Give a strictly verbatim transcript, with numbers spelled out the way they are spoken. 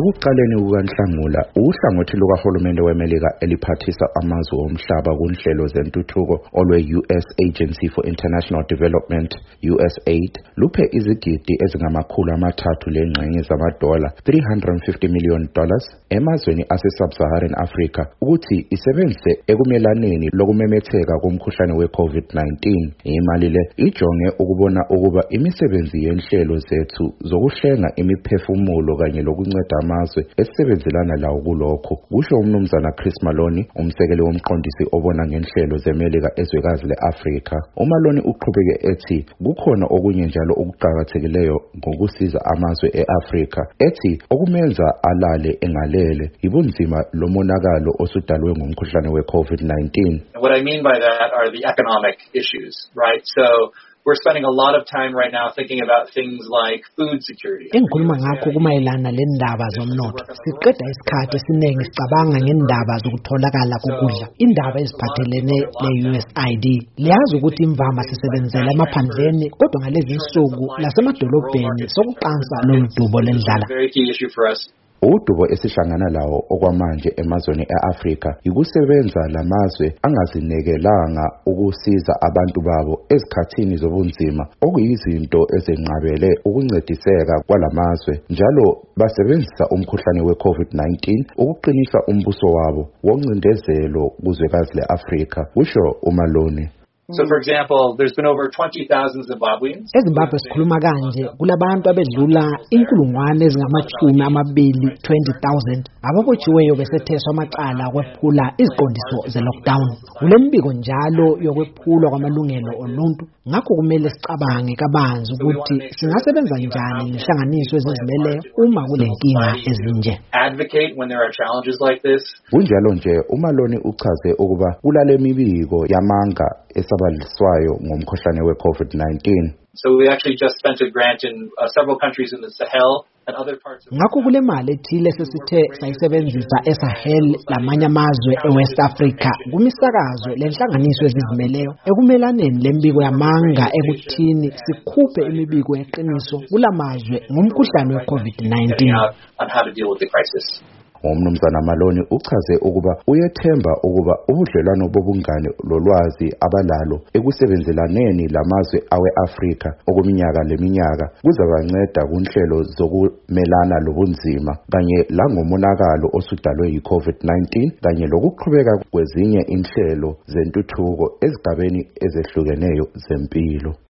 Ekuqaleni kukaNhlangula, uhlangothi lukahulumende weMelika eliphathisa amazwe omhlaba kunhlelo zentuthuko olwe-U S Agency for International Development, U S A I D, luphe izigidi ezingamakhulu amathathu lengxenye zamadola, three hundred fifty million dollars, emazweni ase-Sub-Saharan Africa ukuthi isebenzise ekumelaneni lokumemetheka komkhuhlane we-COVID nineteen. Imali le ijonge ukubona ukuba imisebenzi yenhlelo zethu zokuhlenga imiphefumulo kanye lokunceda amazwe esisebenzelana lawo kulokho, kusho umnumzana Chris Maloney, umsekeli womqondisi obona ngenhlelo zeMelika ezwekazi le-Afrika. uMaloney uqhubeke ethi kukhona okunye njalo okuqhakathekileyo ngokusiza amazwe e-Afrika, ethi okumenza alale engalele ibunzima lomonakalo osudalwe ngumkhuhlane we-COVID nineteen. What I mean by that are the economic issues, right? So we're spending a lot of time right now thinking about things like food security. Engikhuluma ngakho kumayelana lendaba zomnotho. Siqeda isikhathi esiningi sicabanga ngendaba zokutholakala kokudla. Indaba eziphathelene ne-U S A I D. Liyazi ukuthi imvama sisebenzela emaphandleni kodwa ngalezi insuku lasemadolobheni sokuqansa lolu dubo lendlala. Very key issue for us. Udubo esihlangana lawo okwamanje emazweni e-Afrika ikusebenza lamazwe angazinekelanga ukusiza abantu babo ezikhathini zobunzima okuyizinto ezenqabele ukuncediseka kwalamazwe, njalo basebenzisa umkhuhlane we-COVID nineteen ukuqinisa umbuso wabo woncindezelo kuzwekazi le-Afrika, kusho uMaloney. So for example, there's been over twenty thousand Zimbabweans. eZimbabwe sikhuluma kanje kulabantu abedlula inkulungwane ezingamachumi amabili, twenty thousand, ababotshiweyo besetheswa amacala kwephula iziqondiso ze-lockdown. Kule mbiko njalo yokwephulwa kwamalungelo oluntu, ngakho kumele sicabange kabanzi ukuthi singasebenza njani nehlanganiso ezizimeleyo uma kulenkinga ezinje. Advocate when there are challenges like this. Kunjalo nje uMaloney uchaze ukuba kulale mibiko yamanga esabaliswayo ngomkhuhlane we-COVID nineteen. So we actually just spent a grant in uh, several countries in the Sahel and other parts of. Ngakho kule mali ethile sesithe sayisebenzisa eSahel lamanye amazwe eWest Africa kumisakazo lenhlanganiso ezizimeleyo ekumelaneni lembiko yamanga ekuthini sikhuphe imibiko yeqiniso kulamazwe ngomkhuhlane we-COVID nineteen. On how to deal with the crisis. Umnumzana Maloney uchaze ukuba uyethemba ukuba ubudlelwano bobungane lolwazi abalalo ekusebenzelaneni lamazwe awe-Afrika okuminyaka leminyaka kuzabanceda kunhlelo zokumelana lobunzima kanye langomonakalo osudalwe yi-COVID nineteen kanye lokuqhubeka kwezinye inhlelo zentuthuko ezigabeni ezehlukeneyo zempilo.